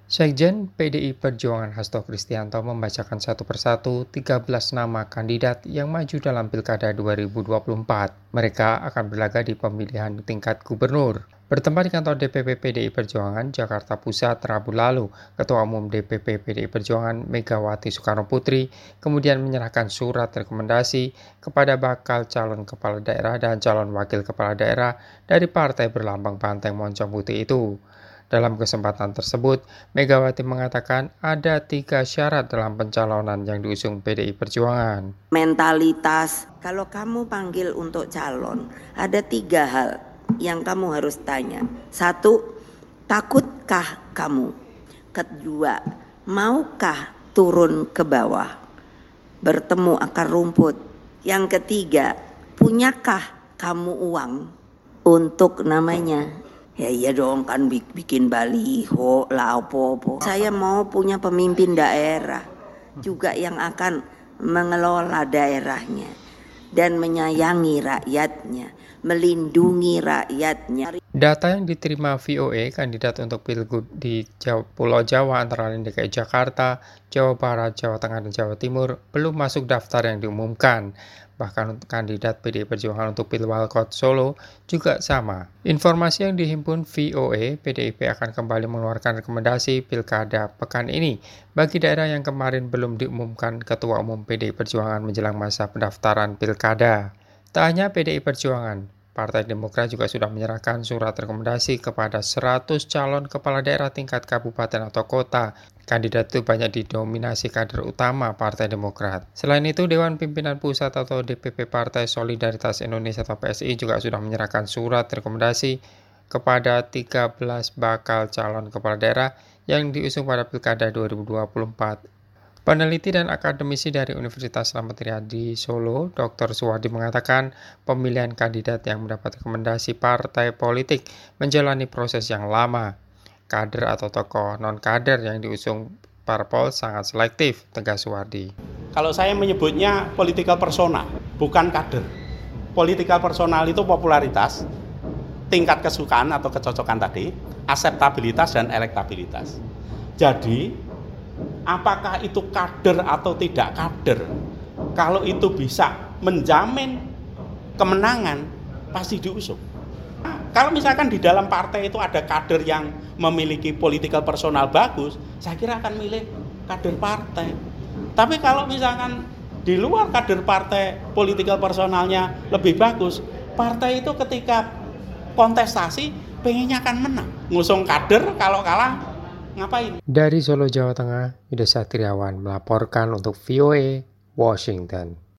Sekjen PDI Perjuangan Hasto Kristianto membacakan satu persatu 13 nama kandidat yang maju dalam Pilkada 2024. Mereka akan berlaga di pemilihan tingkat gubernur. Bertempat di kantor DPP PDI Perjuangan, Jakarta Pusat, Rabu lalu, Ketua Umum DPP PDI Perjuangan Megawati Soekarno Putri kemudian menyerahkan surat rekomendasi kepada bakal calon kepala daerah dan calon wakil kepala daerah dari partai berlambang banteng moncong putih itu. Dalam kesempatan tersebut, Megawati mengatakan ada 3 syarat dalam pencalonan yang diusung PDI Perjuangan. Mentalitas, kalau kamu panggil untuk calon, ada 3 hal yang kamu harus tanya. 1, takutkah kamu? Kedua, maukah turun ke bawah, bertemu akar rumput? Yang ketiga, punyakah kamu uang untuk namanya? Ya iya dong, kan bikin baliho lah apa-apa. Saya mau punya pemimpin daerah juga yang akan mengelola daerahnya dan menyayangi rakyatnya, melindungi rakyatnya. Data yang diterima VOA, kandidat untuk Pilgub di Pulau Jawa antara lain DKI Jakarta, Jawa Barat, Jawa Tengah, dan Jawa Timur belum masuk daftar yang diumumkan. Bahkan untuk kandidat PDI Perjuangan untuk Pilwalkot Solo juga sama. Informasi yang dihimpun VOA, PDIP akan kembali mengeluarkan rekomendasi Pilkada pekan ini bagi daerah yang kemarin belum diumumkan Ketua Umum PDI Perjuangan menjelang masa pendaftaran Pilkada. Tak hanya PDI Perjuangan, Partai Demokrat juga sudah menyerahkan surat rekomendasi kepada 100 calon kepala daerah tingkat kabupaten atau kota. Kandidat itu banyak didominasi kader utama Partai Demokrat. Selain itu, Dewan Pimpinan Pusat atau DPP Partai Solidaritas Indonesia atau PSI juga sudah menyerahkan surat rekomendasi kepada 13 bakal calon kepala daerah yang diusung pada Pilkada 2024. Peneliti dan akademisi dari Universitas Slamet Riyadi Solo, Dr. Suwardi mengatakan pemilihan kandidat yang mendapat rekomendasi partai politik menjalani proses yang lama. Kader atau tokoh non-kader yang diusung parpol sangat selektif, tegas Suwardi. Kalau saya menyebutnya political persona, bukan kader. Political personal itu popularitas, tingkat kesukaan atau kecocokan tadi, akseptabilitas dan elektabilitas. Jadi, apakah itu kader atau tidak kader? Kalau itu bisa menjamin kemenangan, pasti diusung. Kalau misalkan di dalam partai itu ada kader yang memiliki political personal bagus, saya kira akan milih kader partai. Tapi kalau misalkan di luar kader partai political personalnya lebih bagus, partai itu ketika kontestasi pengennya akan menang. Ngusung kader, kalau kalah ngapain? Dari Solo, Jawa Tengah, Yuda Satriawan melaporkan untuk VOA Washington.